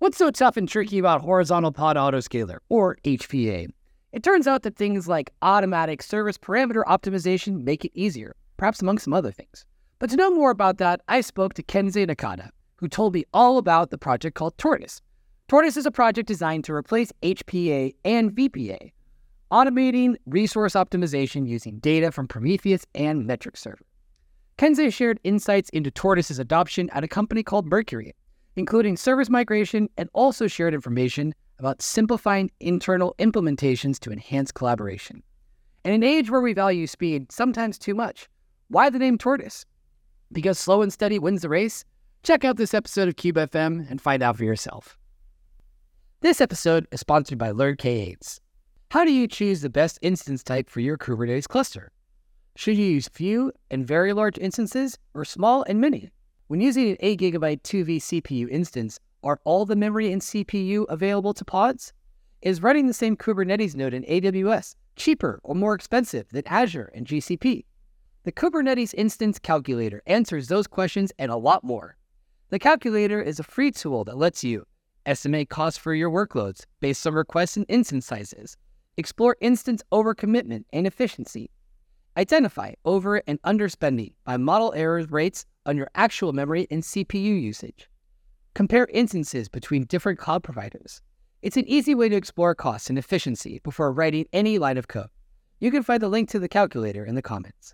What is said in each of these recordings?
What's so tough and tricky about Horizontal Pod Autoscaler, or HPA? It turns out that things like automatic service parameter optimization make it easier, perhaps among some other things. But to know more about that, I spoke to Kenzei Nakata, who told me all about the project called Tortoise. Tortoise is a project designed to replace HPA and VPA, automating resource optimization using data from Prometheus and Metric Server. Kenzei shared insights into Tortoise's adoption at a company called Mercury, including service migration, and also shared information about simplifying internal implementations to enhance collaboration. In an age where we value speed, sometimes too much, why the name Tortoise? Because slow and steady wins the race? Check out this episode of Cube FM and find out for yourself. This episode is sponsored by LearnK8s. How do you choose the best instance type for your Kubernetes cluster? Should you use few and very large instances or small and many? When using an 8 GB 2V CPU instance, are all the memory and CPU available to pods? Is running the same Kubernetes node in AWS cheaper or more expensive than Azure and GCP? The Kubernetes Instance Calculator answers those questions and a lot more. The calculator is a free tool that lets you estimate costs for your workloads based on requests and instance sizes, explore instance overcommitment and efficiency, identify over and underspending by model error rates on your actual memory and CPU usage. Compare instances between different cloud providers. It's an easy way to explore costs and efficiency before writing any line of code. You can find the link to the calculator in the comments.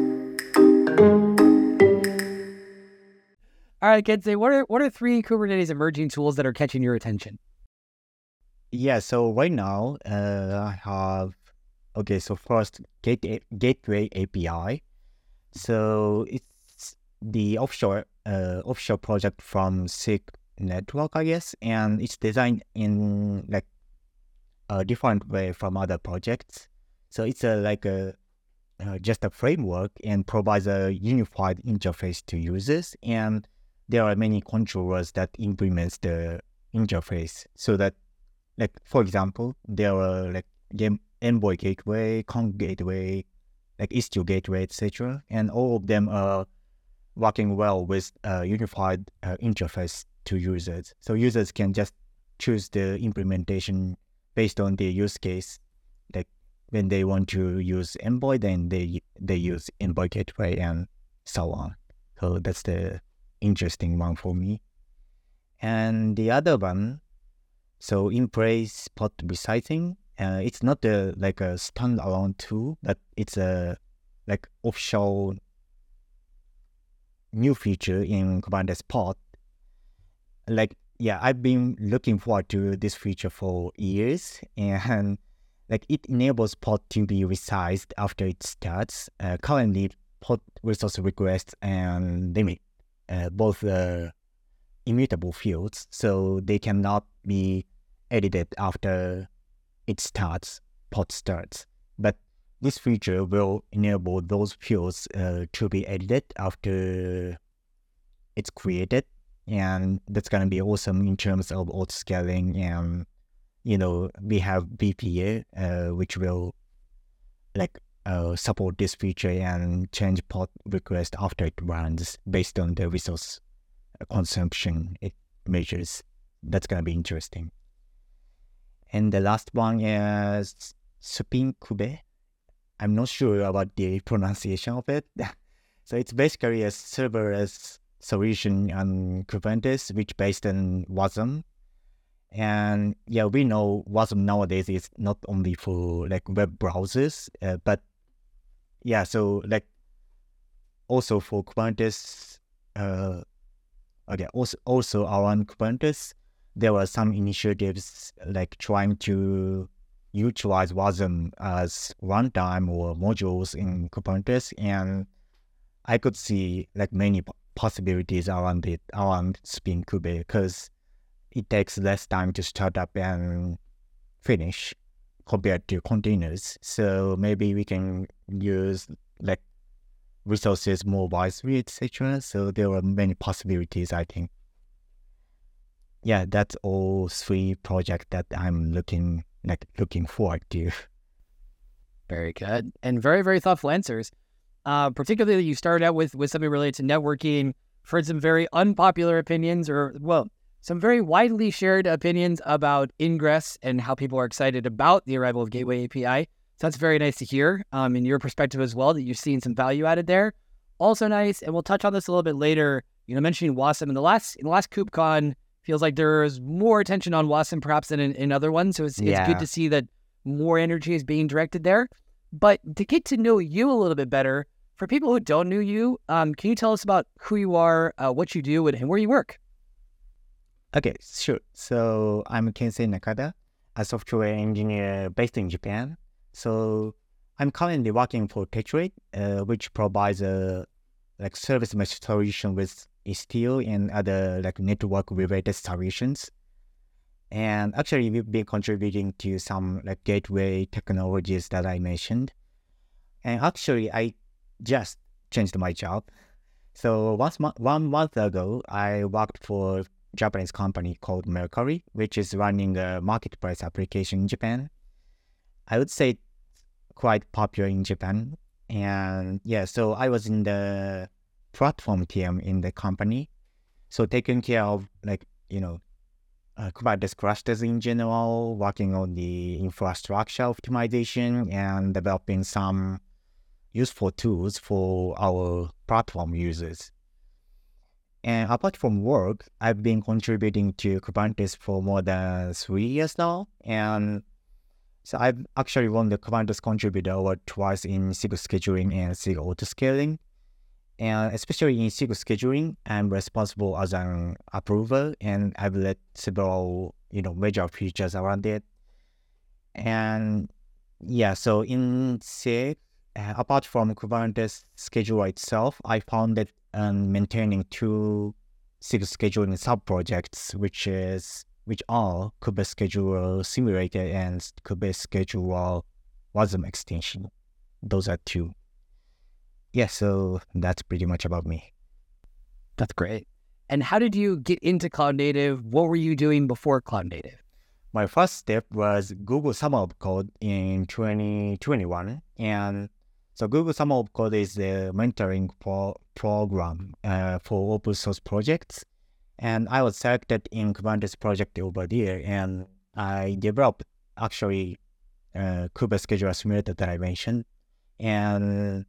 All right, Kenzei, what are 3 Kubernetes emerging tools that are catching your attention? Yeah, so right now I have, so first Gateway API. So it's the offshore project from SIG Network, I guess, and it's designed in like a different way from other projects. So it's just a framework and provides a unified interface to users, and there are many controllers that implements the interface. So that, like for example, there are like Envoy Gateway, Conch Gateway, like Istio Gateway, etc., and all of them are working well with a unified interface to users. So users can just choose the implementation based on their use case. Like when they want to use Envoy, then they use Envoy Gateway and so on. So that's the interesting one for me. And the other one, so Embrace Pod Resizing. It's not a standalone tool, but it's a like offshore new feature in Kubernetes Pod. I've been looking forward to this feature for years, and like it enables pod to be resized after it starts. Currently, pod resource requests and limit both immutable fields, so they cannot be edited after pod starts. But this feature will enable those fields to be edited after it's created, and that's going to be awesome in terms of auto-scaling. And, we have VPA, which will support this feature and change pod request after it runs based on the resource consumption it measures. That's going to be interesting. And the last one is SpinKube. I'm not sure about the pronunciation of it. So it's basically a serverless solution on Kubernetes, which based on WASM. And yeah, we know WASM nowadays is not only for like web browsers, but yeah, so like also for Kubernetes, also around Kubernetes, there were some initiatives like trying to utilize WASM as runtime or modules in Kubernetes, and I could see like many possibilities around SpinKube, because it takes less time to start up and finish compared to containers. So maybe we can use like resources more wisely, etc. So there are many possibilities, I think. Yeah, that's all 3 projects that I'm looking forward to. Very good. And very, very thoughtful answers. Particularly you started out with something related to networking, heard some very unpopular opinions, or, well, Some very widely shared opinions about Ingress and how people are excited about the arrival of Gateway API. So that's very nice to hear in your perspective as well, that you've seen some value added there. Also nice, and we'll touch on this a little bit later, mentioning Wasm in the last KubeCon, feels like there's more attention on Wasm perhaps than in other ones. So it's good to see that more energy is being directed there. But to get to know you a little bit better, for people who don't know you, can you tell us about who you are, what you do, and where you work? Okay, sure. So I'm Kensei Nakada, a software engineer based in Japan. So I'm currently working for Tetrate, which provides a service mesh solution with Istio and other network-related solutions. And actually, we've been contributing to some gateway technologies that I mentioned. And actually, I just changed my job. So 1 month ago, I worked for a Japanese company called Mercari, which is running a marketplace application in Japan. I would say it's quite popular in Japan. And yeah, so I was in the platform team in the company. So taking care of Kubernetes clusters in general, working on the infrastructure optimization and developing some useful tools for our platform users. And apart from work, I've been contributing to Kubernetes for more than 3 years now. And so I've actually won the Kubernetes Contributor Award twice in SIG scheduling and SIG autoscaling. And especially in SIG scheduling, I'm responsible as an approver, and I've led several, major features around it. And yeah, so in SIG, apart from Kubernetes scheduler itself, I founded and maintaining 2 SIG scheduling sub-projects, which are Kubernetes Scheduler Simulator and Kubernetes Scheduler Wasm extension. Those are 2. Yeah, so that's pretty much about me. That's great. And how did you get into Cloud Native? What were you doing before Cloud Native? My first step was Google Summer of Code in 2021. And so Google Summer of Code is a mentoring program for open source projects. And I was selected in Kubernetes project over there. And I developed actually Kubernetes Scheduler Simulator that I mentioned. And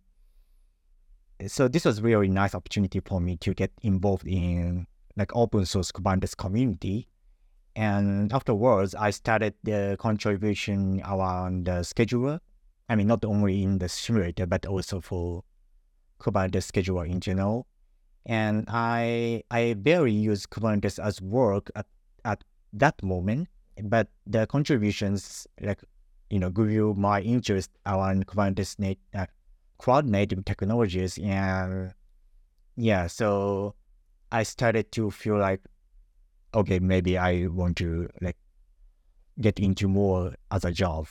so this was really nice opportunity for me to get involved in open source Kubernetes community. And afterwards, I started the contribution around the scheduler. I mean, not only in the simulator, but also for Kubernetes scheduler in general. And I barely use Kubernetes as work at that moment, but the contributions give you my interest around Kubernetes cloud native technologies. And yeah, so I started to feel like, okay, maybe I want to get into more as a job.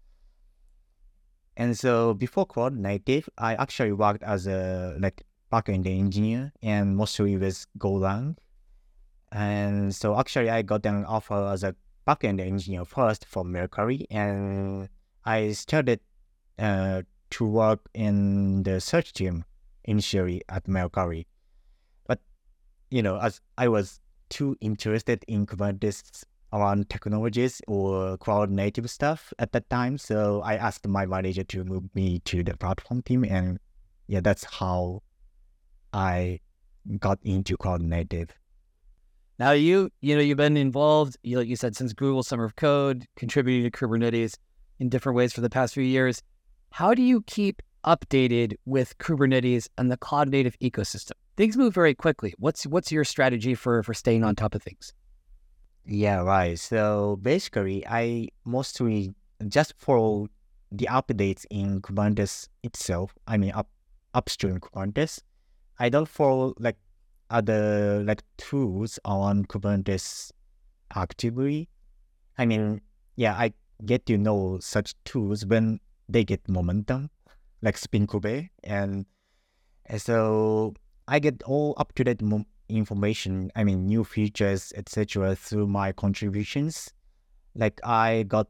And so before Cloud Native, I actually worked as a backend engineer and mostly with Golang. And so actually I got an offer as a backend engineer first from Mercari, and I started to work in the search team initially at Mercari. But, as I was too interested in Kubernetes around technologies or cloud native stuff at that time, so I asked my manager to move me to the platform team, and yeah, that's how I got into cloud native. Now you've been involved, like you said, since Google Summer of Code, contributing to Kubernetes in different ways for the past few years. How do you keep updated with Kubernetes and the cloud native ecosystem? Things move very quickly. What's your strategy for staying on top of things? Yeah, right. So basically, I mostly just follow the updates in Kubernetes itself. I mean, upstream Kubernetes. I don't follow other tools on Kubernetes actively. I mean, yeah, I get to know such tools when they get momentum, like SpinKube, and so I get all up-to-date information, I mean, new features, etc. through my contributions. I got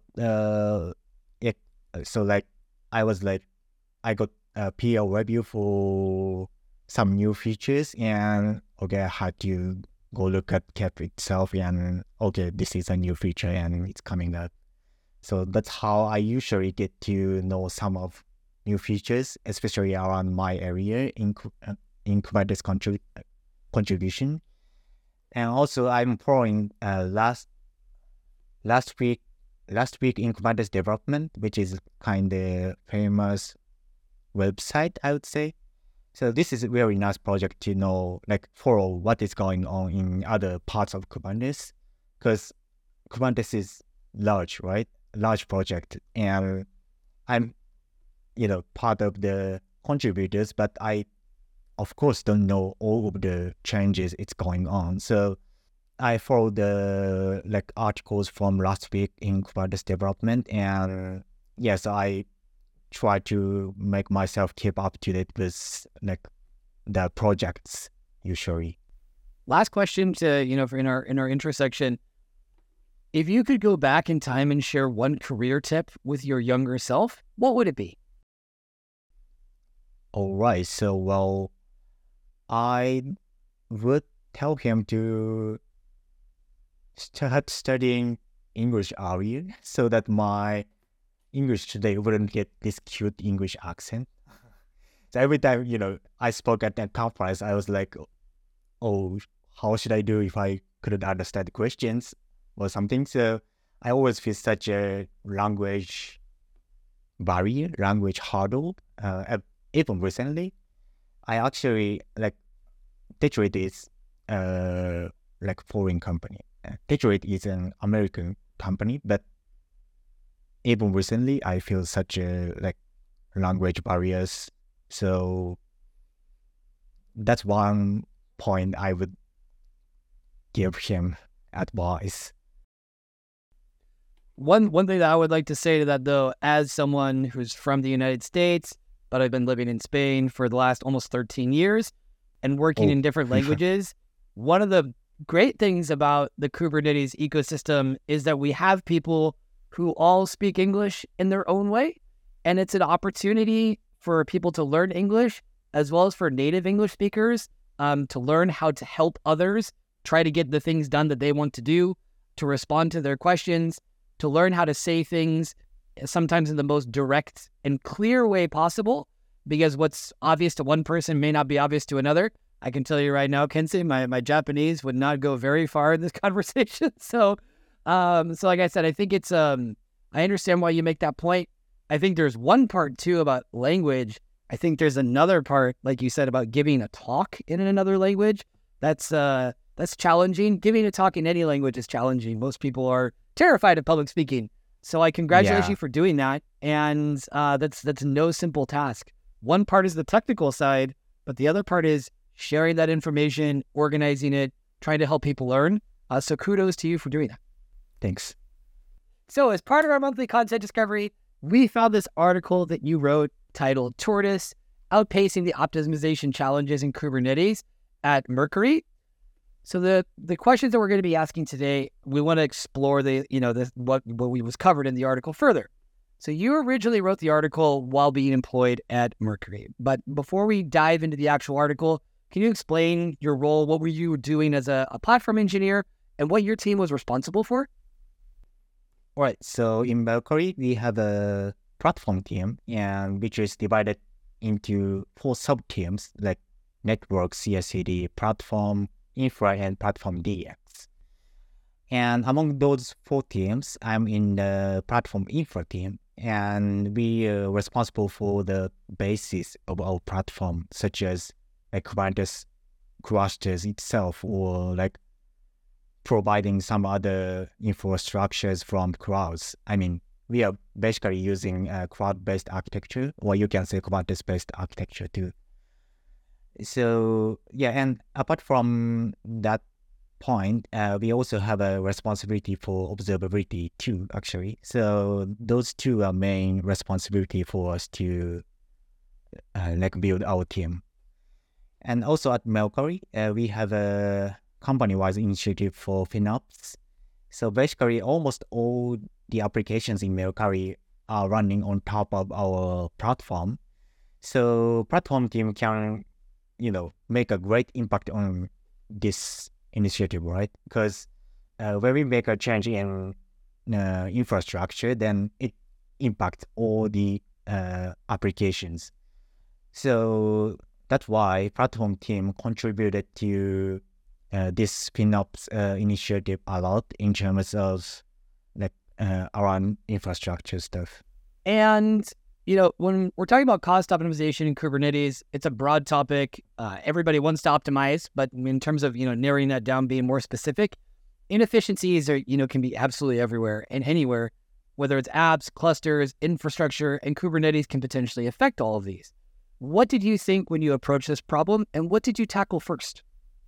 I got a peer review for some new features, and okay, I had to go look at CAP itself and okay, this is a new feature and it's coming up. So that's how I usually get to know some of new features, especially around my area in Kubernetes contribution. And also I'm following last week in Kubernetes development, which is kind of famous website, I would say. So this is a very nice project to know, like follow what is going on in other parts of Kubernetes, because Kubernetes is large, right? Large project, and I'm, part of the contributors, but I, of course, don't know all of the changes it's going on. So I follow the articles from last week in Kubernetes development, and yes, I try to make myself keep up to date with the projects usually. Last question to, for in our intro section. If you could go back in time and share one career tip with your younger self, what would it be? All right. So, well, I would tell him to start studying English earlier so that my English today wouldn't get this cute English accent. So every time, I spoke at that conference, I was like, oh, how should I do if I couldn't understand the questions or something? So I always feel such a language barrier, language hurdle. Even recently, I actually, Tetroid is foreign company. Tetroid is an American company, but even recently, I feel such a language barriers. So that's one point I would give him advice. One thing that I would like to say to that, though, as someone who's from the United States, but I've been living in Spain for the last almost 13 years and working in different languages, one of the great things about the Kubernetes ecosystem is that we have people who all speak English in their own way. And it's an opportunity for people to learn English, as well as for native English speakers to learn how to help others try to get the things done that they want to do, to respond to their questions, to learn how to say things sometimes in the most direct and clear way possible, because what's obvious to one person may not be obvious to another. I can tell you right now, Kensei, my Japanese would not go very far in this conversation. So like I said, I think it's, I understand why you make that point. I think there's one part too about language. I think there's another part, like you said, about giving a talk in another language. That's challenging. Giving a talk in any language is challenging. Most people are terrified of public speaking. So I congratulate you for doing that. And that's no simple task. One part is the technical side, but the other part is sharing that information, organizing it, trying to help people learn. So kudos to you for doing that. Thanks. So as part of our monthly content discovery, we found this article that you wrote titled Tortoise, Outpacing the Optimization Challenges in Kubernetes at Mercury. So the questions that we're going to be asking today, we want to explore what we was covered in the article further. So you originally wrote the article while being employed at Mercury. But before we dive into the actual article, can you explain your role? What were you doing as a platform engineer and what your team was responsible for? All right. So in Mercury, we have a platform team, and which is divided into 4 sub-teams like network, CI/CD, platform, infra, and platform DX. And among those 4 teams, I'm in the platform infra team, and we are responsible for the basis of our platform, such as Kubernetes clusters itself, or providing some other infrastructures from clouds. I mean, we are basically using a cloud-based architecture, or you can say Kubernetes-based architecture too. So yeah, and apart from that point, we also have a responsibility for observability too, actually. So those 2 are main responsibility for us to build our team. And also at Mercury, we have a company-wide initiative for FinOps. So basically, almost all the applications in Mercury are running on top of our platform. So platform team can, make a great impact on this initiative, right? Because when we make a change in infrastructure, then it impacts all the applications. So that's why platform team contributed to this FinOps initiative a lot in terms of like around infrastructure stuff. And, when we're talking about cost optimization in Kubernetes, it's a broad topic. Everybody wants to optimize, but in terms of, narrowing that down, being more specific, inefficiencies are, can be absolutely everywhere and anywhere, whether it's apps, clusters, infrastructure, and Kubernetes can potentially affect all of these. What did you think when you approached this problem, and what did you tackle first?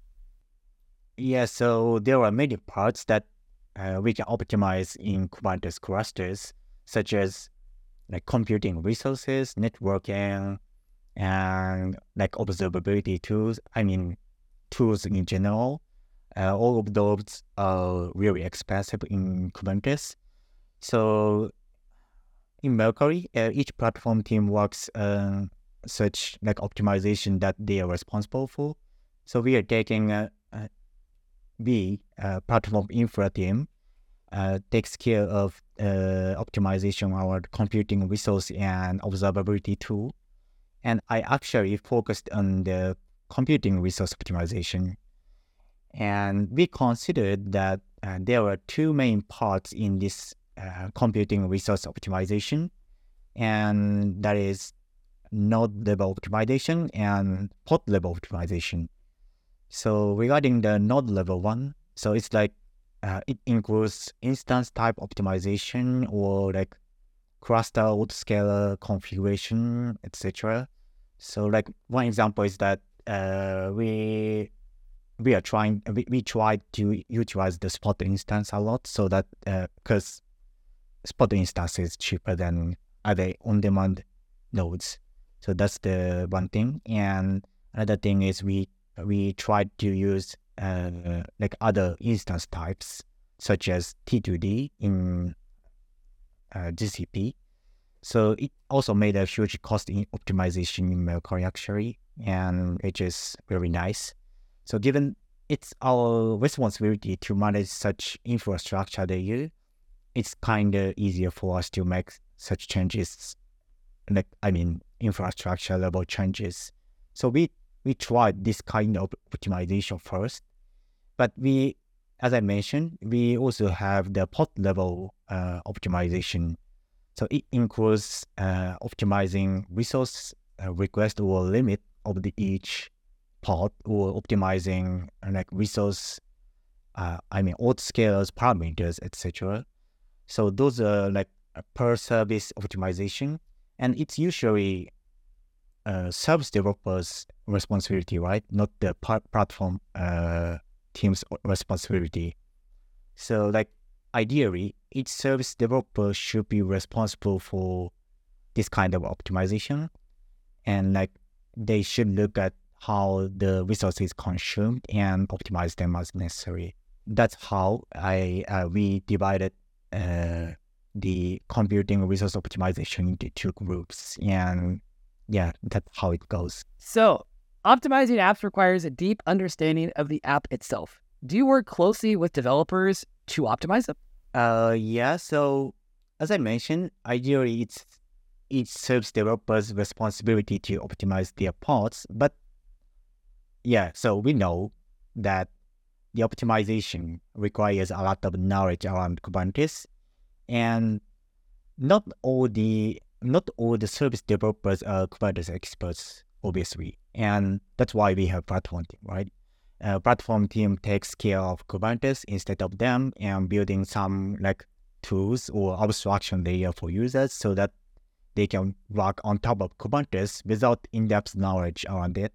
Yeah, so there are many parts that we can optimize in Kubernetes clusters, such as like computing resources, networking, and like observability tools. I mean, tools in general. All of those are really expensive in Kubernetes. So in Mercury, each platform team works such like optimization that they are responsible for. So we are taking the platform infra team takes care of optimization of our computing resource and observability tool. And I actually focused on the computing resource optimization. And we considered that there were two main parts in this computing resource optimization, and that is node level optimization and pod level optimization. So regarding the node level one, so it's like it includes instance type optimization or like cluster autoscaler configuration, etc. So like one example is that we tried to utilize the Spot instance a lot, so that because Spot instance is cheaper than other on-demand nodes. So that's the one thing. And another thing is we tried to use like other instance types such as T2D in GCP. So it also made a huge cost optimization in Mercury actually, and which is very nice. So given it's our responsibility to manage such infrastructure layer, it's kind of easier for us to make such changes, like infrastructure level changes. So we tried this kind of optimization first, but as I mentioned, we also have the pod level optimization. So it includes optimizing resource request or limit of each pod, or optimizing like resource, autoscalers, parameters, etc. So those are like per service optimization, and it's usually service developers' responsibility, right? Not the platform team's responsibility. So like ideally, each service developer should be responsible for this kind of optimization, and like they should look at how the resources consumed and optimize them as necessary. That's how we divided the computing resource optimization into two groups, and yeah, that's how it goes. So, optimizing apps requires a deep understanding of the app itself. Do you work closely with developers to optimize them? Yeah, so as I mentioned, ideally it's each service developer's responsibility to optimize their pods, but yeah, so we know that the optimization requires a lot of knowledge around Kubernetes, and not all the service developers are Kubernetes experts, obviously, and that's why we have platform team, right? Platform team takes care of Kubernetes instead of them, and building some like tools or abstraction layer for users so that they can work on top of Kubernetes without in-depth knowledge around it.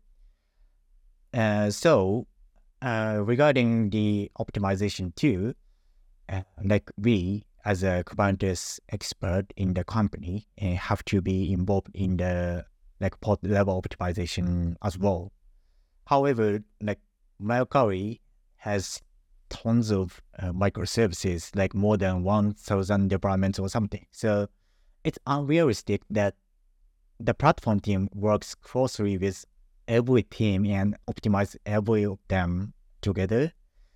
So regarding the optimization too, like we as a Kubernetes expert in the company have to be involved in the like pod level optimization as well. However, like Mercury has tons of microservices, like more than 1,000 deployments or something. So it's unrealistic that the platform team works closely with every team and optimize every of them together.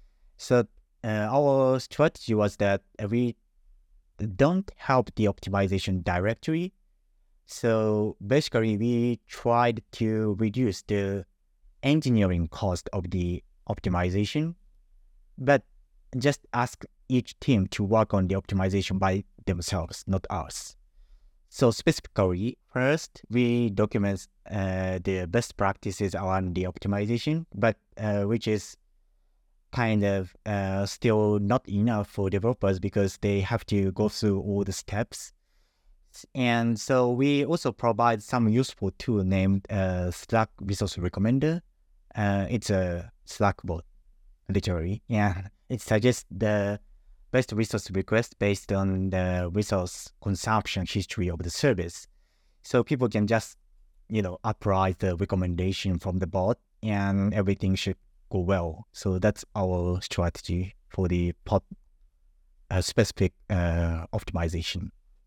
So our strategy was that we don't help the optimization directly. So basically, we tried to reduce the engineering cost of the optimization, but just ask each team to work on the optimization by themselves, not us. So specifically, first, we document the best practices around the optimization, but which is kind of still not enough for developers because they have to go through all the steps. And so we also provide some useful tool named Slack Resource Recommender. It's a Slack bot, literally. Yeah, it suggests the best resource request based on the resource consumption history of the service. So people can just, apply the recommendation from the bot and everything should go well. So that's our strategy for the pod specific optimization.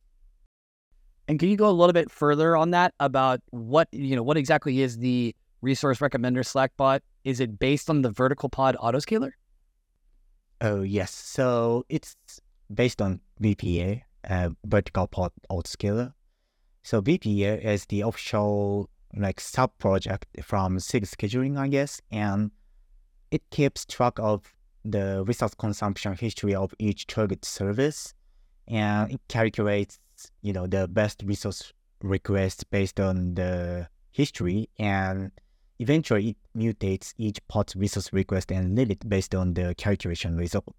And can you go a little bit further on that about what exactly is the resource recommender Slack bot? Is it based on the vertical pod autoscaler? Oh, yes. So it's based on VPA, vertical pod autoscaler. So VPA is the official sub-project from SIG scheduling, I guess, and it keeps track of the resource consumption history of each target service, and it calculates, the best resource request based on the history, and eventually it mutates each pod's resource request and limit based on the calculation result.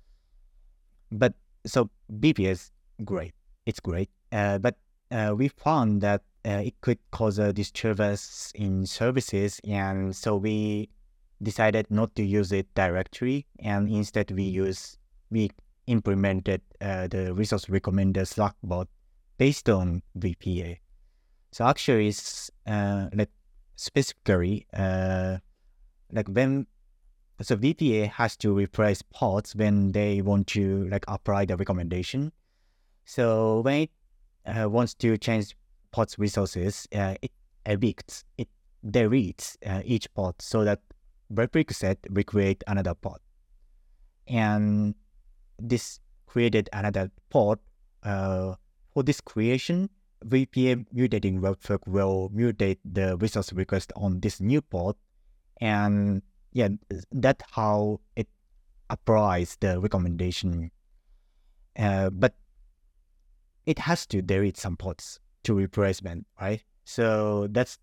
But so VPA is great. It's great. But we found that it could cause a disturbance in services, and so we decided not to use it directly, and instead we implemented the resource recommender Slack bot based on VPA. So actually, it's specifically so VPA has to replace pods when they want to apply the recommendation. So when it wants to change pod's resources, it deletes each pod so that prerequisite recreate another pod. And this created another pod. For this creation, VPA mutating webhook will mutate the resource request on this new pod, and that's how it applies the recommendation. But it has to delete some pods to replacement, right? So that's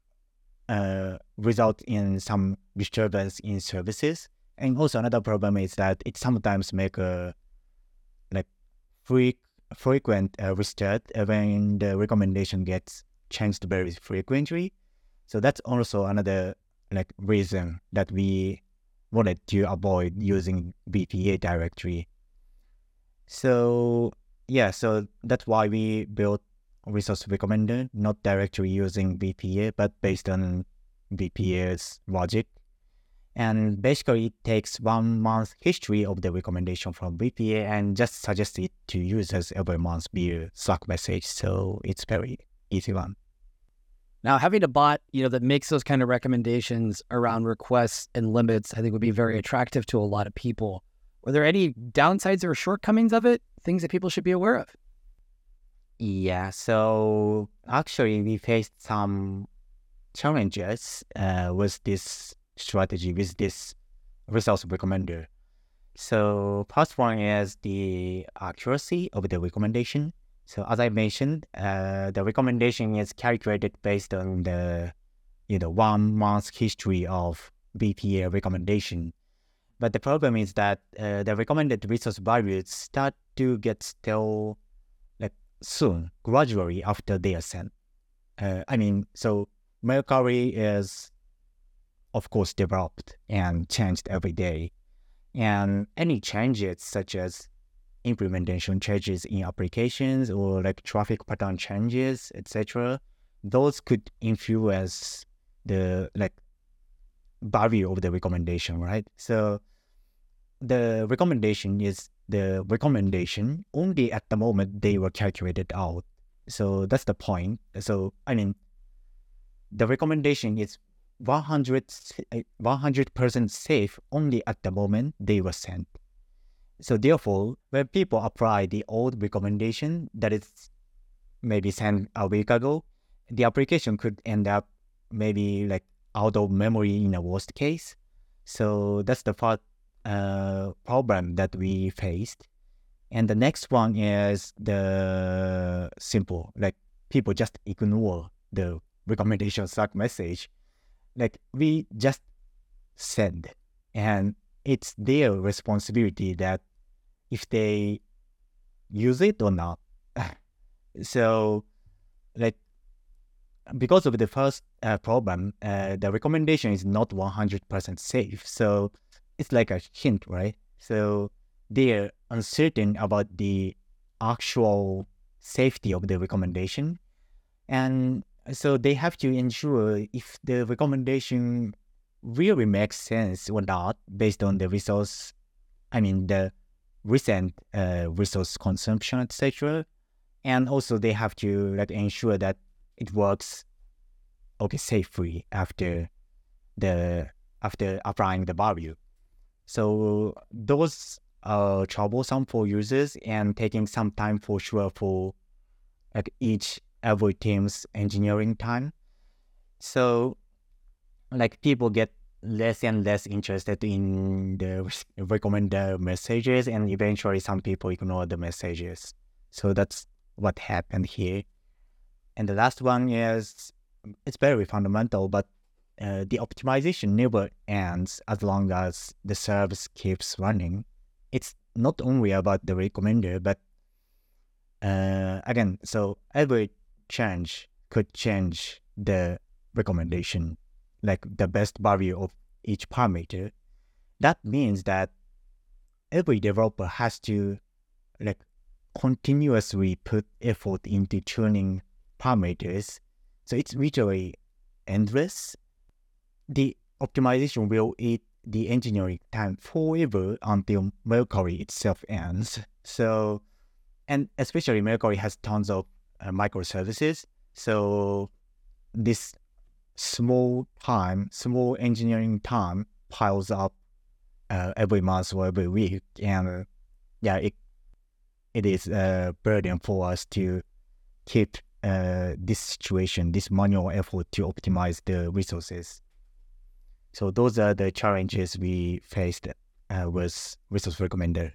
result in some disturbance in services. And also another problem is that it sometimes make a frequent restart when the recommendation gets changed very frequently. So that's also another reason that we wanted to avoid using VPA directly. So so that's why we built Resource Recommender, not directly using VPA, but based on VPA's logic. And basically, it takes 1 month history of the recommendation from VPA and just suggests it to users every month via Slack message. So it's very easy one. Now, having a bot, that makes those kind of recommendations around requests and limits, I think would be very attractive to a lot of people. Were there any downsides or shortcomings of it? Things that people should be aware of? Yeah, so actually we faced some challenges with this strategy, with this resource recommender. So first one is the accuracy of the recommendation. So as I mentioned, the recommendation is calculated based on the 1 month history of VPA recommendation. But the problem is that the recommended resource values start to get stale soon, gradually after they are sent. So Mercari is, of course, developed and changed every day. And any changes such as implementation changes in applications or traffic pattern changes, etc., those could influence the value of the recommendation, right? So the recommendation is the recommendation only at the moment they were calculated out. So that's the point. So the recommendation is 100% safe only at the moment they were sent. So therefore, when people apply the old recommendation that is maybe sent a week ago, the application could end up maybe like out of memory in a worst case. So that's the first problem that we faced. And the next one is the simple, like people just ignore the recommendation Slack message. Like we just send, and it's their responsibility that if they use it or not. So like because of the first problem, the recommendation is not 100% safe. So it's like a hint, right? So they're uncertain about the actual safety of the recommendation. And so they have to ensure if the recommendation really makes sense or not based on the the recent resource consumption, etc. And also they have to like ensure that it works safely after applying the value. So those are troublesome for users and taking some time for sure for like every team's engineering time. So like people get less and less interested in the recommended messages, and eventually some people ignore the messages. So that's what happened here. And the last one is, it's very fundamental, but the optimization never ends as long as the service keeps running. It's not only about the recommender, but again, so every change could change the recommendation, like the best value of each parameter. That means that every developer has to like continuously put effort into tuning parameters. So it's literally endless. The optimization will eat the engineering time forever until Mercury itself ends. So, and especially Mercury has tons of microservices. So this small engineering time piles up every month or every week. And it is a burden for us to keep this manual effort to optimize the resources. So those are the challenges we faced with Resource Recommender.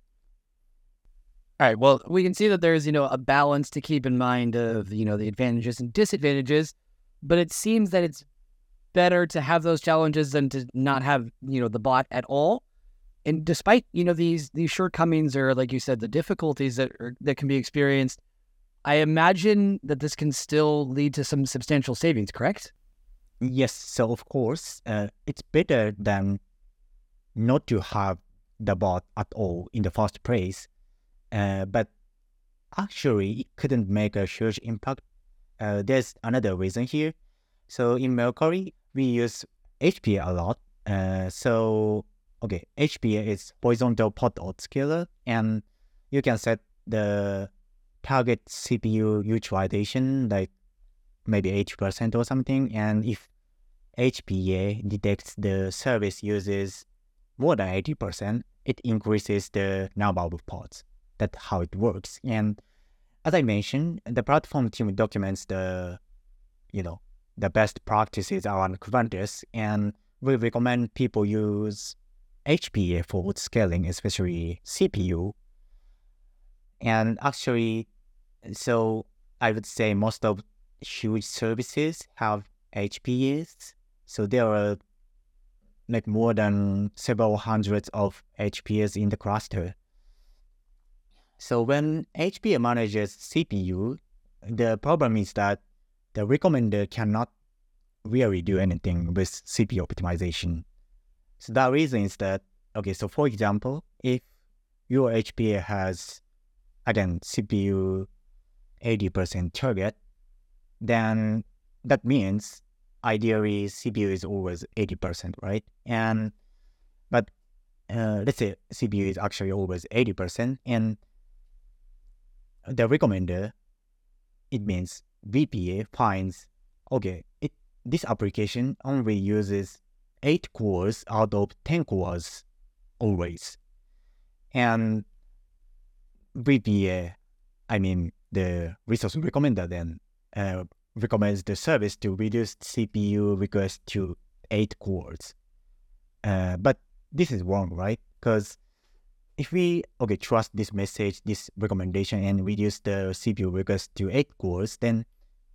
All right. Well, we can see that there's, a balance to keep in mind of, the advantages and disadvantages, but it seems that it's better to have those challenges than to not have, the bot at all. And despite, these shortcomings or, like you said, the difficulties that can be experienced, I imagine that this can still lead to some substantial savings, correct? Yes. So of course, it's better than not to have the bot at all in the first place. But actually, it couldn't make a huge impact. There's another reason here. So in Mercury, we use HPA a lot. HPA is horizontal pod autoscaler, and you can set the target CPU utilization like maybe 80% or something. And if HPA detects the service uses more than 80%, it increases the number of pods. That's how it works. And as I mentioned, the platform team documents the best practices around Kubernetes, and we recommend people use HPA for scaling, especially CPU. And actually, so I would say most of huge services have HPAs. So there are like more than several hundreds of HPAs in the cluster. So when HPA manages CPU, the problem is that the recommender cannot really do anything with CPU optimization. So the reason is that, so for example, if your HPA has, again, CPU 80% target, then that means ideally CPU is always 80%, right? But let's say CPU is actually always 80%, and the recommender, it means VPA finds, this application only uses 8 cores out of 10 cores always. And VPA, the resource recommender then recommends the service to reduce CPU request to 8 cores. But this is wrong, right? Because if we trust this message, this recommendation, and reduce the CPU request to 8 cores, then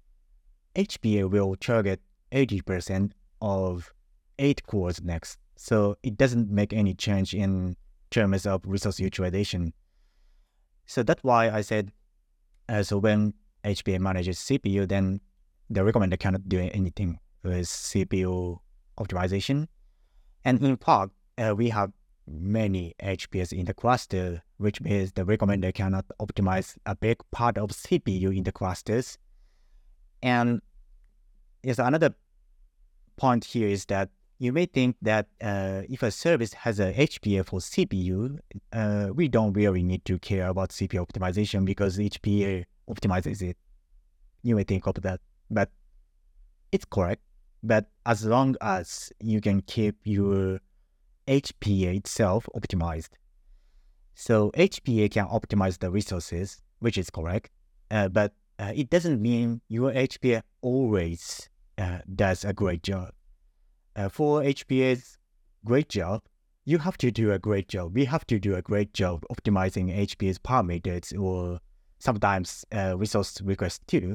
HPA will target 80% of 8 cores next. So it doesn't make any change in terms of resource utilization. So that's why I said, so when HPA manages CPU, then the recommender cannot do anything with CPU optimization. And in fact, we have many HPAs in the cluster, which means the recommender cannot optimize a big part of CPU in the clusters. And yes, another point here is that you may think that if a service has a HPA for CPU, we don't really need to care about CPU optimization because HPA optimizes it. You may think of that, but it's correct. But as long as you can keep your HPA itself optimized. So HPA can optimize the resources, which is correct, but it doesn't mean your HPA always does a great job. For HPA's great job, you have to do a great job. We have to do a great job optimizing HPA's parameters or sometimes resource requests too.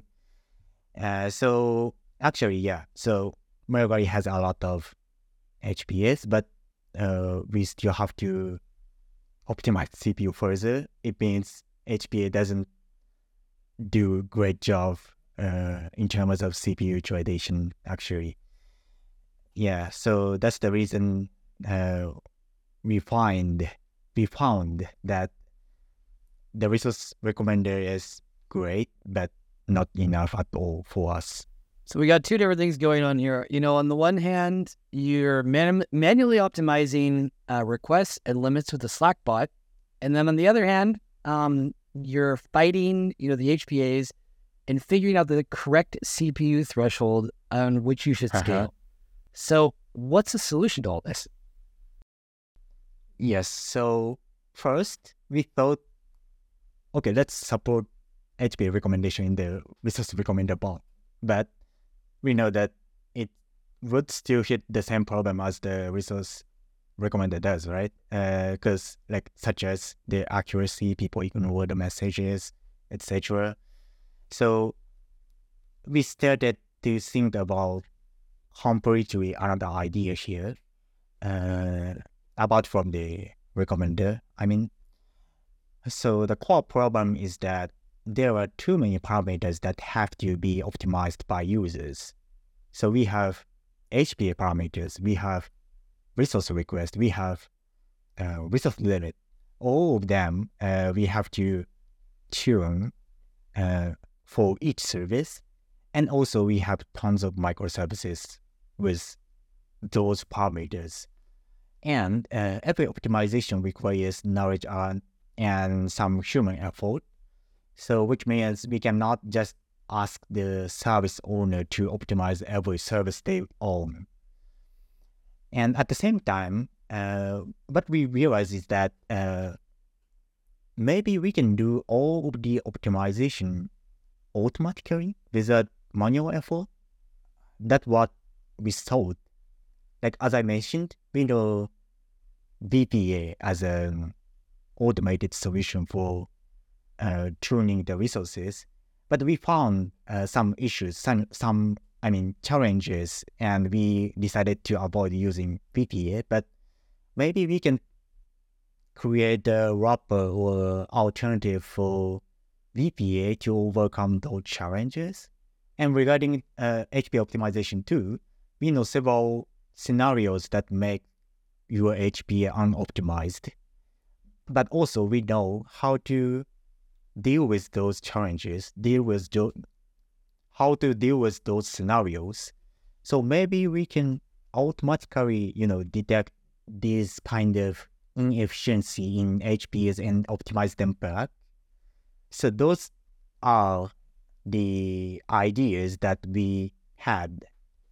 So Mercari has a lot of HPAs, but we still have to optimize CPU further. It means HPA doesn't do a great job in terms of CPU utilization, actually. Yeah, so that's the reason we found that the resource recommender is great, but not enough at all for us. So we got two different things going on here. On the one hand, you're manually optimizing requests and limits with the Slack bot. And then on the other hand, you're fighting, the HPAs and figuring out the correct CPU threshold on which you should scale. So what's the solution to all this? Yes, so first we thought, let's support HPA recommendation in the resource recommender bot. But we know that it would still hit the same problem as the resource recommender does, right? Because such as the accuracy, people ignore the messages, etc. So we started to think about completely another idea here, about from the recommender. So the core problem is that there are too many parameters that have to be optimized by users. So we have HPA parameters, we have resource request, we have resource limit. All of them we have to tune for each service. And also we have tons of microservices with those parameters. And every optimization requires knowledge and some human effort. So which means we cannot just ask the service owner to optimize every service they own. And at the same time, what we realize is that maybe we can do all of the optimization automatically without manual effort. That's what we thought. As I mentioned, we know VPA as an automated solution for tuning the resources, but we found some issues, some challenges, and we decided to avoid using VPA. But maybe we can create a wrapper or alternative for VPA to overcome those challenges. And regarding HPA optimization too, we know several scenarios that make your HPA unoptimized, but also we know how to deal with those challenges, how to deal with those scenarios. So maybe we can automatically, detect this kind of inefficiency in HPAs and optimize them back. So those are the ideas that we had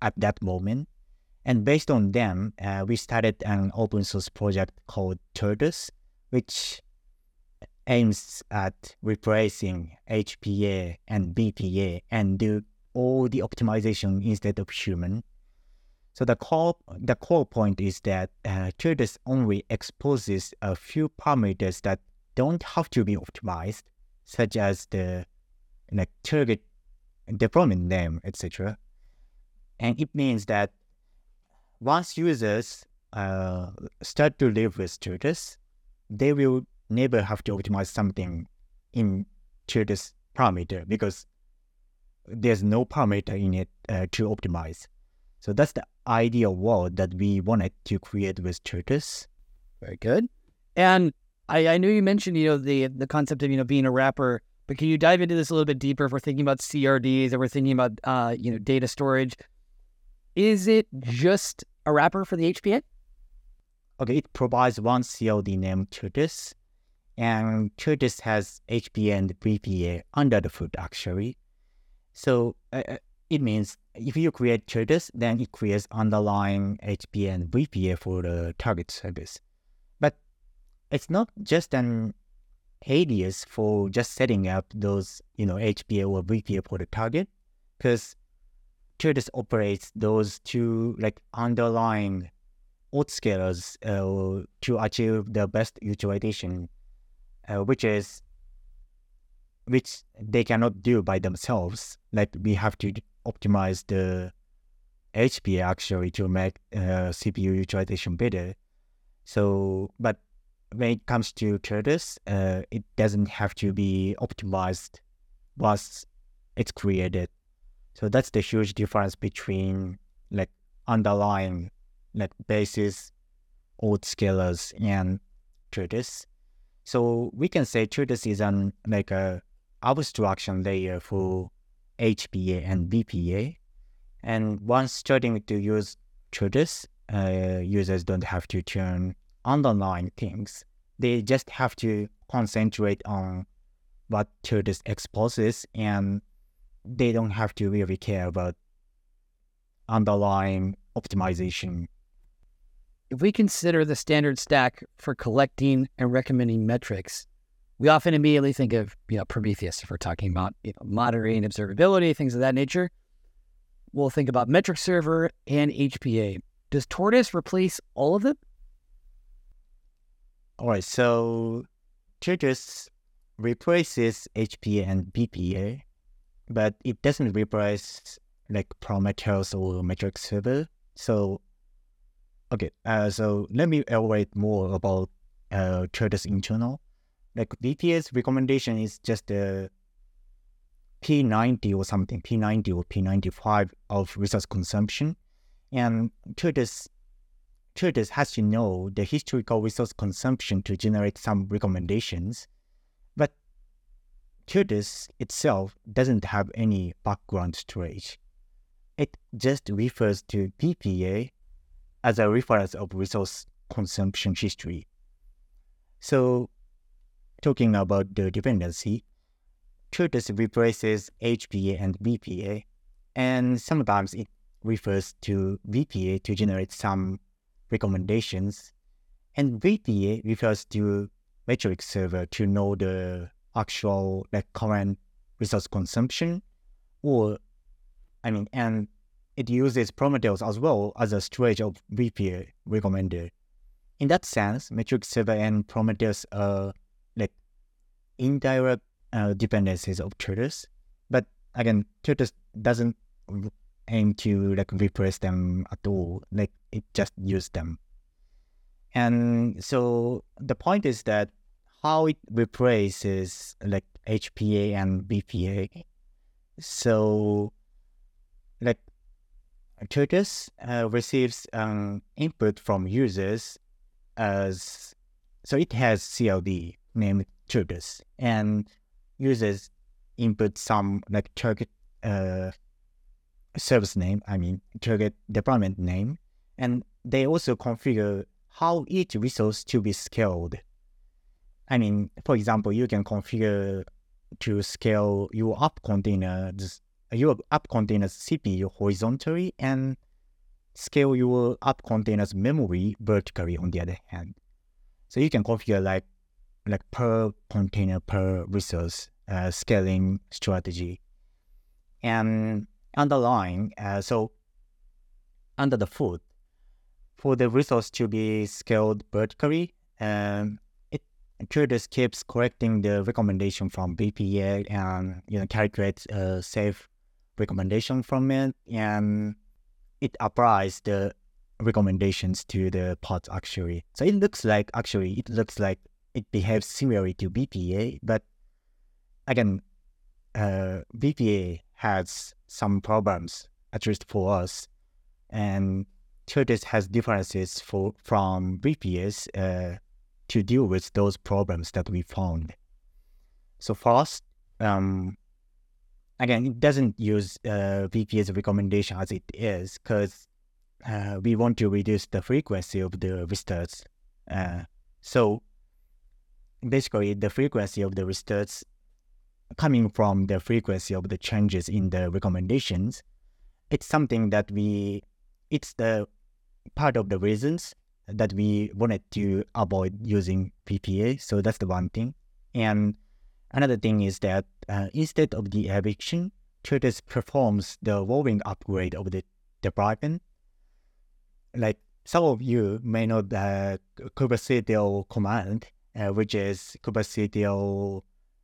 at that moment. And based on them, we started an open source project called Turtles, which aims at replacing HPA and BPA and do all the optimization instead of human. So the core point is that Turtles only exposes a few parameters that don't have to be optimized, such as the target deployment name, etc. And it means that once users start to live with Turtles, they will never have to optimize something in Turtles parameter because there's no parameter in it to optimize. So that's the ideal world that we wanted to create with Turtles. Very good. And I know you mentioned, the concept of, being a wrapper, but can you dive into this a little bit deeper if we're thinking about CRDs or we're thinking about, data storage? Is it just a wrapper for the HPA? Okay, it provides one CLD named Turtles, and Turtles has HPA and BPA under the hood, actually. So it means if you create Turtles, then it creates underlying HPA and BPA for the target service. But it's not just an alias for just setting up those, HPA or BPA for the target, because Turtles operates those two underlying autoscalers to achieve the best utilization, which they cannot do by themselves. We have to optimize the HPA actually to make CPU utilization better. So, but when it comes to Turtles, it doesn't have to be optimized once it's created. So that's the huge difference between underlying basis autoscalers and Turtles. So we can say Turtles is an a abstraction layer for HPA and BPA. And once starting to use Turtles, users don't have to turn underlying things. They just have to concentrate on what Turtles exposes, and they don't have to really care about underlying optimization. If we consider the standard stack for collecting and recommending metrics, we often immediately think of Prometheus if we're talking about monitoring, observability, things of that nature. We'll think about metric server and HPA. Does Tortoise replace all of them? All right, so Tortoise replaces HPA and BPA, but it doesn't replace Prometheus or metric server. So okay, so let me elaborate more about Turtles internal. BPA's recommendation is just a P90 or something, P90 or P95 of resource consumption. And Turtles has to know the historical resource consumption to generate some recommendations. But Turtles itself doesn't have any background storage. It just refers to BPA as a reference of resource consumption history. So talking about the dependency, Turtles replaces HPA and BPA, and sometimes it refers to BPA to generate some recommendations, and BPA refers to metric server to know the actual current resource consumption, and it uses Prometheus as well as a storage of BPA recommender. In that sense, metric server and Prometheus are indirect dependencies of Turtles, but again, Turtles doesn't aim to replace them at all. It just uses them. And so the point is that how it replaces HPA and BPA. So Turtles receives input from users so it has CLD named Turtles, and users input some target service name, target deployment name, and they also configure how each resource to be scaled. For example, you can configure to scale your app containers your app containers CPU horizontally and scale your app containers memory vertically on the other hand. So you can configure like per container per resource scaling strategy. And underlying, so under the hood, for the resource to be scaled vertically, Kubernetes keeps correcting the recommendation from VPA and calculates a safe recommendation from it, and it applies the recommendations to the pods actually. So it looks like it behaves similarly to VPA, but again, VPA has some problems, at least for us, and Kubernetes has differences from VPS to deal with those problems that we found. So first, again, it doesn't use VPS recommendation as it is because we want to reduce the frequency of the restarts. So basically, the frequency of the restarts coming from the frequency of the changes in the recommendations, it's something that it's the part of the reasons that we wanted to avoid using VPA. So that's the one thing. And another thing is that instead of the eviction, Kubernetes performs the rolling upgrade of the deployment. Like some of you may know the kubectl command, which is kubectl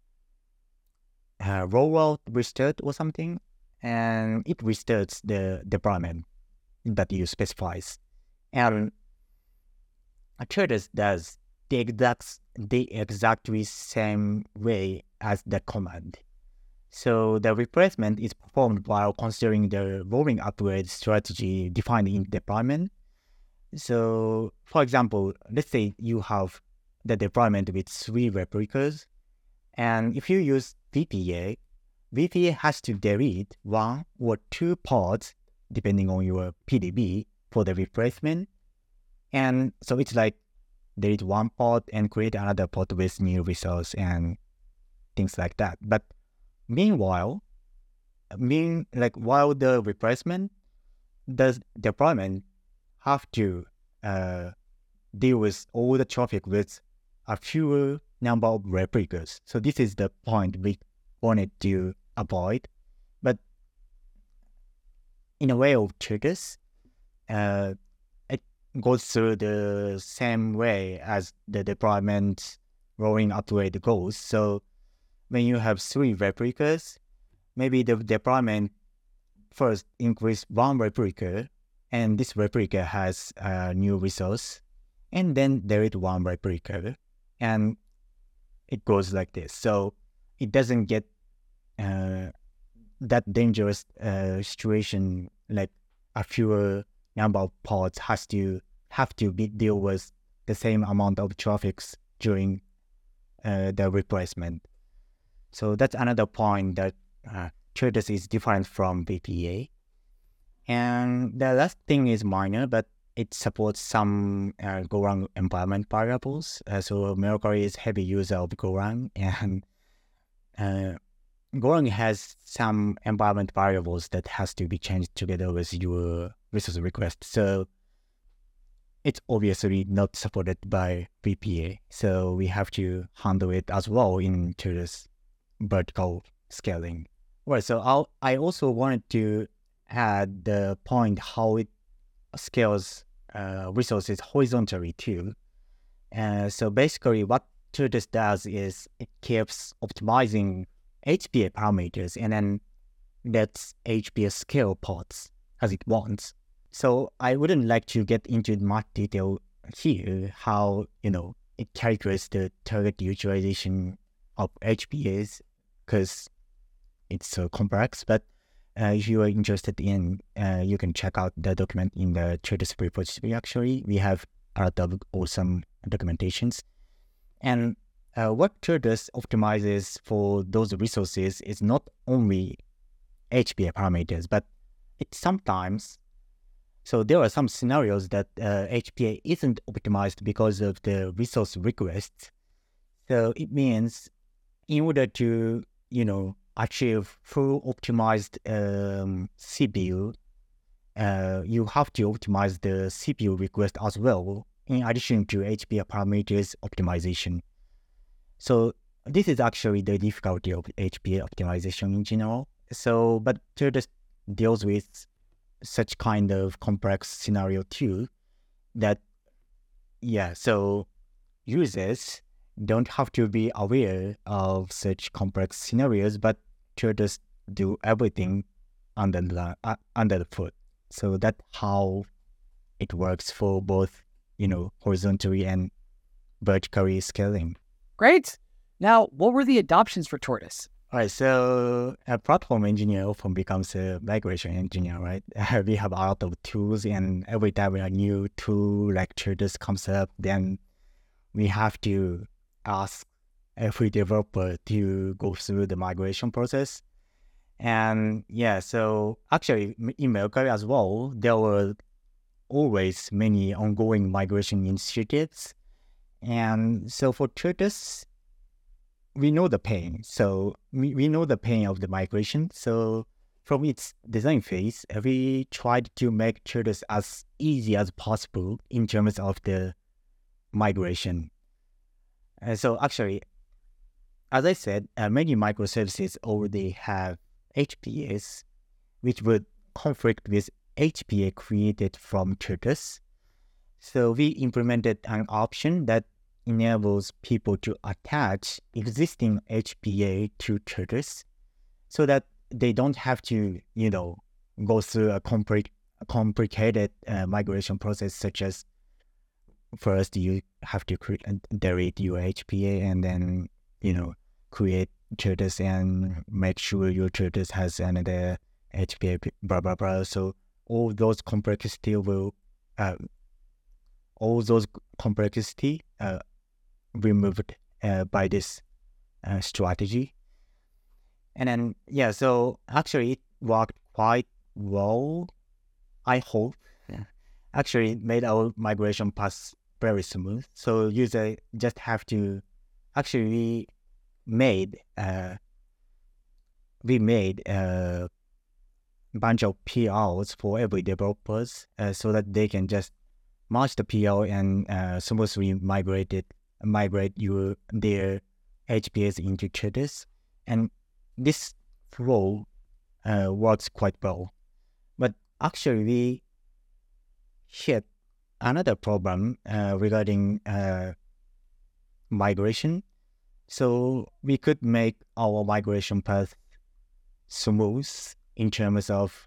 rollout restart or something, and it restarts the deployment that you specifies. And Kubernetes does the exactly same way as the command. So the replacement is performed while considering the rolling upgrade strategy defined in deployment. So for example, let's say you have the deployment with 3 replicas, and if you use VPA has to delete 1 or 2 pods depending on your PDB for the replacement. And so it's like delete 1 pod and create another pod with new resource and things like that. But meanwhile, while the replacement, the deployment have to deal with all the traffic with a fewer number of replicas. So this is the point we wanted to avoid. But in a way of triggers, it goes through the same way as the deployment rolling upgrade goes. So when you have 3 replicas, maybe the deployment first increase 1 replica, and this replica has a new resource, and then delete 1 replica, and it goes like this. So it doesn't get that dangerous situation, like a fewer number of pods have to deal with the same amount of traffic during the replacement. So that's another point that Kubernetes is different from VPA. And the last thing is minor, but it supports some Golang environment variables. So Mercari is heavy user of Golang, and Golang has some environment variables that has to be changed together with your resource request. So it's obviously not supported by VPA. So we have to handle it as well into this vertical scaling. Right. So I also wanted to add the point how it scales resources horizontally too. So basically what Kubernetes does is it keeps optimizing HBA parameters and then lets HBA scale pods as it wants. So I wouldn't like to get into much detail here how, it calculates the target utilization of HBAs because it's so complex. But if you are interested in, you can check out the document in the Kubernetes repository. Actually, we have a lot of awesome documentations. And what Kubernetes optimizes for those resources is not only HBA parameters, but it sometimes, so there are some scenarios that HBA isn't optimized because of the resource requests. So it means in order to, achieve full optimized CPU, you have to optimize the CPU request as well, in addition to HBA parameters optimization. So this is actually the difficulty of HBA optimization in general. So, but Turtles deals with such kind of complex scenario too, that, so users don't have to be aware of such complex scenarios, but Turtles do everything under the foot. So that's how it works for both, horizontally and vertically scaling. Great. Now, what were the adoptions for Tortoise? All right, so a platform engineer often becomes a migration engineer, right? We have a lot of tools, and every time a new tool like Turtles comes up, then we have to ask every developer to go through the migration process. And so actually in Mercari as well, there were always many ongoing migration initiatives. And so for Turtles, we know the pain. So we know the pain of the migration. So from its design phase, we tried to make Turtles as easy as possible in terms of the migration. So actually, as I said, many microservices already have HPAs, which would conflict with HPA created from Turtles. So we implemented an option that enables people to attach existing HPA to Turtles, so that they don't have to, go through a complicated migration process, such as first you have to delete your HPA and then, create Turtles and make sure your Turtles has another HPA, blah, blah, blah. So all those complexity removed by this strategy. And then, so actually it worked quite well, I hope. Actually, it made our migration path very smooth. So user just have to, actually we made a bunch of PLs for every developers, so that they can just merge the PL and smoothly migrate their HPAs into Turtles. And this flow works quite well. But actually, we hit another problem regarding migration. So we could make our migration path smooth in terms of,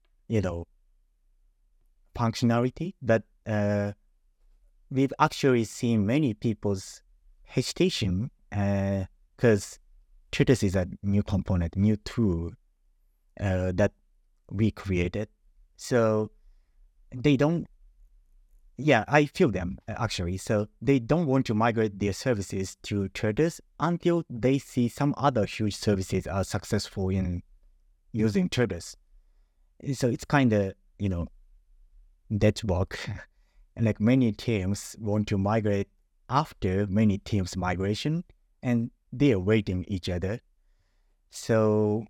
functionality, but we've actually seen many people's hesitation because Turtles is a new component, new tool that we created. So they don't, I feel them actually. So they don't want to migrate their services to Turtles until they see some other huge services are successful in using Turtles. So it's kind of, dead work. And like many teams want to migrate after many teams migration, and they are waiting each other. So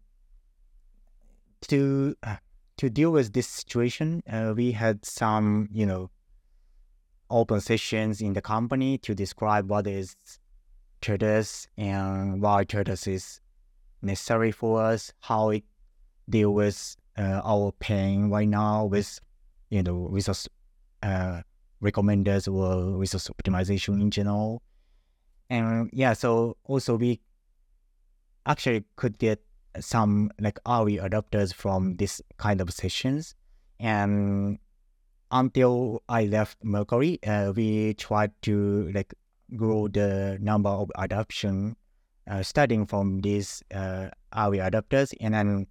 to deal with this situation, we had some, open sessions in the company to describe what is Turtles and why Turtles is necessary for us, how it deal with our pain right now with, resource recommenders or resource optimization in general. And so also we actually could get some like early adopters from this kind of sessions. And until I left Mercari, we tried to grow the number of adoption starting from these early adopters, and then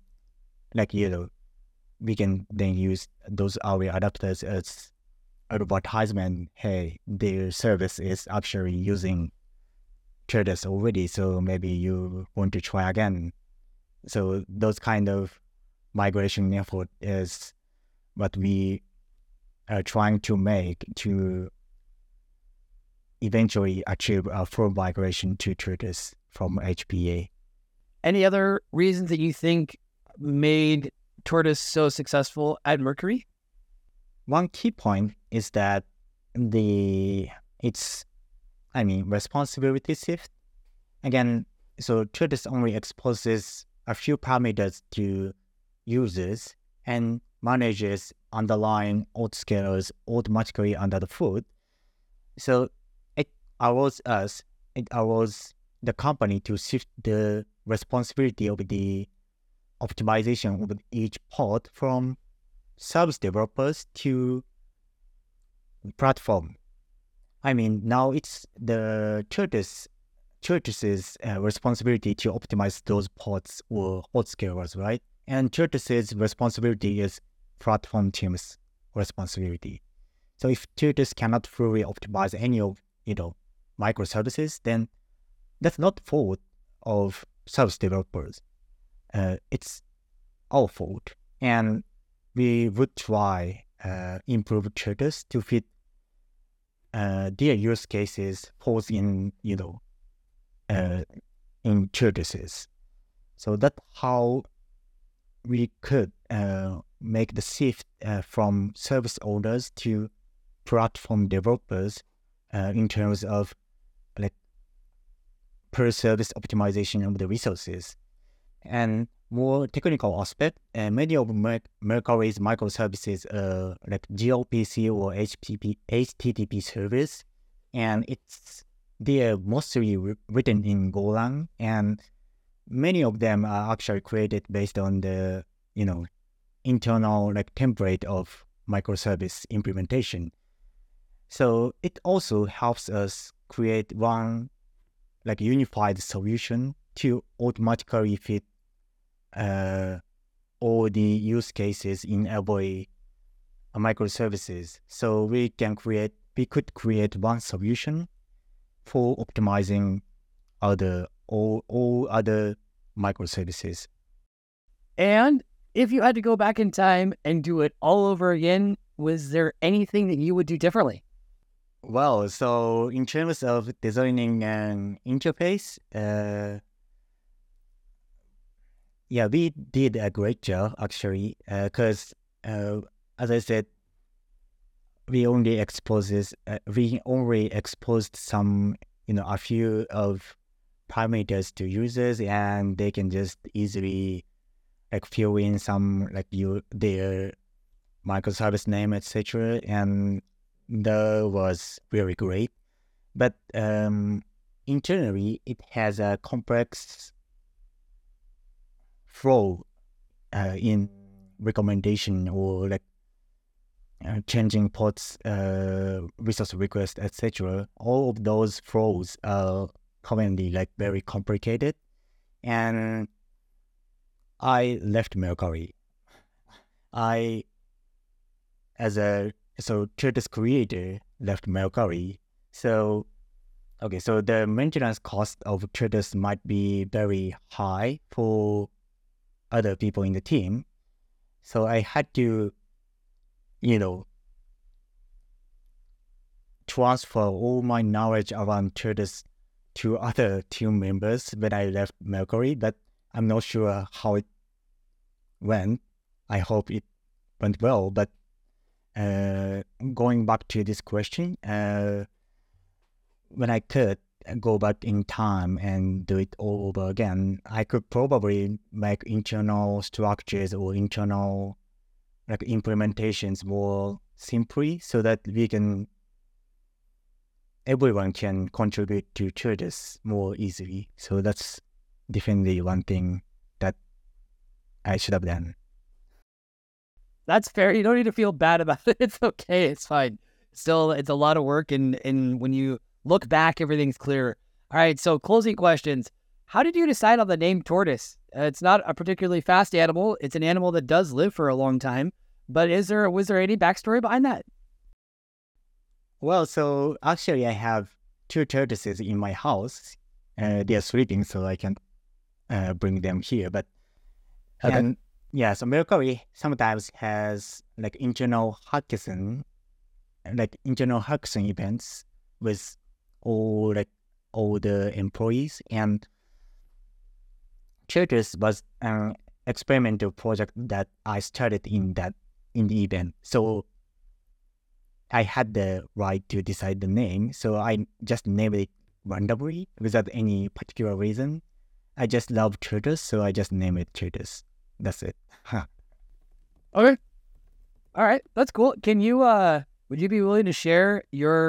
we can then use those early adopters as advertisement. Hey, their service is actually using Turtles already, so maybe you want to try again. So those kind of migration effort is what we are trying to make to eventually achieve a full migration to Turtles from HPA. Any other reasons that you think made Tortoise so successful at Mercury? One key point is that responsibility shift. Again, so Tortoise only exposes a few parameters to users and manages underlying autoscalers automatically under the hood. So it allows the company to shift the responsibility of the optimization of each pod from service developers to platform. Now it's the Tortoise's responsibility to optimize those pods or autoscalers, right? And Tortoise's responsibility is platform team's responsibility. So if Tortoise cannot fully optimize any of microservices, then that's not the fault of service developers. It's our fault, and we would try improve Tortoise to fit their use cases falls in Tortoises. So that's how we could make the shift from service owners to platform developers in terms of per service optimization of the resources. And more technical aspect, many of Mercury's microservices are gRPC or HTTP service, and they are mostly written in Golang, and many of them are actually created based on the internal template of microservice implementation. So it also helps us create one unified solution to automatically fit all the use cases in every microservices. So we could create one solution for optimizing all other microservices. And if you had to go back in time and do it all over again, was there anything that you would do differently? Well, so in terms of designing an interface, we did a great job actually, because as I said, we only exposed some a few of parameters to users, and they can just easily fill in some their microservice name, etc. And that was very great. But internally, it has a complex flow in recommendation or changing pods, resource request, etc. All of those flows are currently very complicated, and I left Mercury. Tortoise creator left Mercury. So the maintenance cost of Tortoise might be very high for other people in the team. So I had to, transfer all my knowledge around Tortoise to other team members when I left Mercury, but I'm not sure how it went. I hope it went well, but going back to this question, when I could go back in time and do it all over again, I could probably make internal structures or internal implementations more simply, so that everyone can contribute to Tortoise more easily. So that's definitely one thing that I should have done. That's fair. You don't need to feel bad about it. It's okay. It's fine. Still, it's a lot of work, and when you look back, everything's clear. All right, so closing questions. How did you decide on the name Tortoise? It's not a particularly fast animal. It's an animal that does live for a long time. But was there any backstory behind that? Well, so actually I have 2 tortoises in my house. They are sleeping, so I can bring them here. But Okay. so Mercury sometimes has internal hackathon events with all the employees, and Turtles was an experimental project that I started in the event. So I had the right to decide the name. So I just named it randomly without any particular reason. I just love turtles, so I just named it Turtles. That's it. Okay. All right. That's cool. Can you, would you be willing to share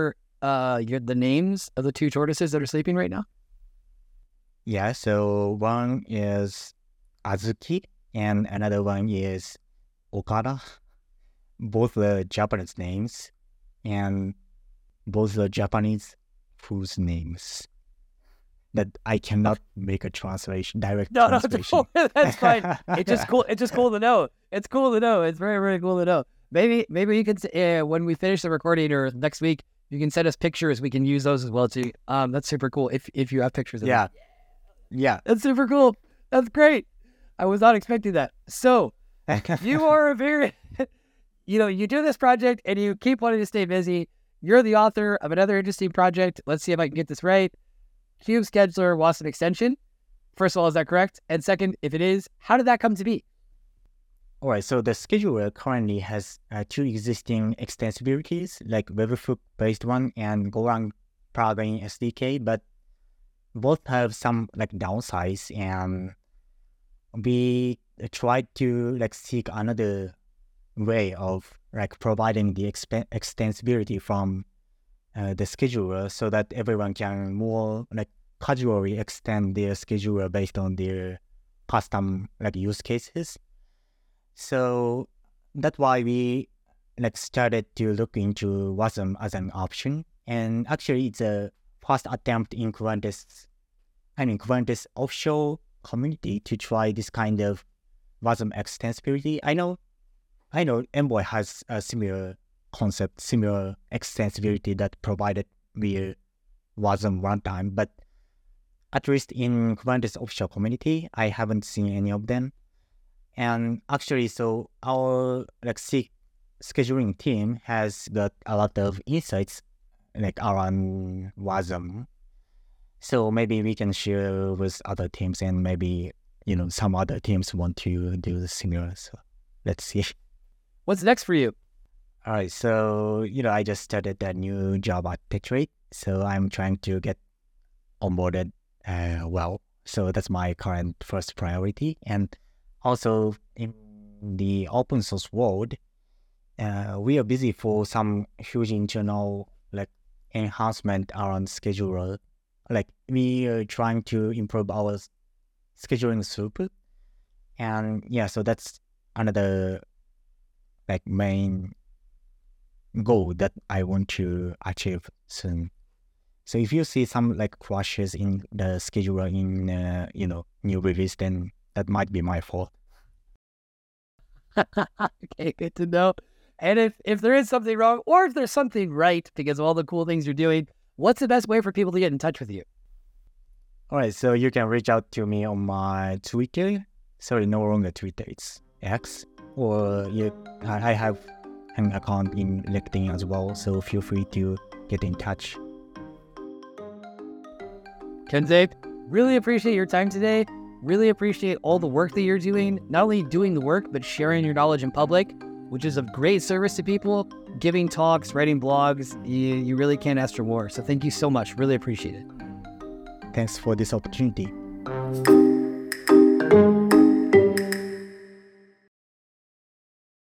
the names of the two tortoises that are sleeping right now? Yeah, so one is Azuki and another one is Okada. Both are Japanese names and both are Japanese whose names that I cannot make a translation, direct translation. That's fine. It's just cool. It's just cool to know. It's cool to know. It's very, very cool to know. Maybe you can, when we finish the recording or next week, you can send us pictures. We can use those as well too. That's super cool. If you have pictures of Yeah. them. Yeah. That's super cool. That's great. I was not expecting that. So you are a very, you do this project and you keep wanting to stay busy. You're the author of another interesting project. Let's see if I can get this right. Cube Scheduler Wasm extension. First of all, is that correct? And second, if it is, how did that come to be? All right, so the scheduler currently has two existing extensibilities, like Webhook-based one and Golang plugin SDK, but both have some downsides, and we tried to seek another way of providing the extensibility from the scheduler so that everyone can more casually extend their scheduler based on their custom use cases. So that's why we started to look into Wasm as an option. And actually it's a first attempt in Kubernetes offshore community to try this kind of Wasm extensibility. I know Envoy has a similar concept, similar extensibility that provided via Wasm runtime, but at least in Kubernetes offshore community, I haven't seen any of them. And actually, so our scheduling team has got a lot of insights around Wasm. So maybe we can share with other teams, and maybe some other teams want to do the similar. So let's see. What's next for you? All right, so I just started a new job at Tetrate, so I'm trying to get onboarded well. So that's my current first priority. And also in the open source world, we are busy for some huge internal enhancement around scheduler. We are trying to improve our scheduling throughput, and yeah, so that's another main goal that I want to achieve soon. So if you see some crashes in the scheduler in new release, then that might be my fault. Okay, good to know. And if there is something wrong, or if there's something right because of all the cool things you're doing, what's the best way for people to get in touch with you? All right, so you can reach out to me on my Twitter. Sorry, no longer Twitter, it's X. Or I have an account in LinkedIn as well, so feel free to get in touch. Kensei, really appreciate your time today. Really appreciate all the work that you're doing, not only doing the work, but sharing your knowledge in public, which is of great service to people, giving talks, writing blogs. You really can't ask for more. So thank you so much. Really appreciate it. Thanks for this opportunity.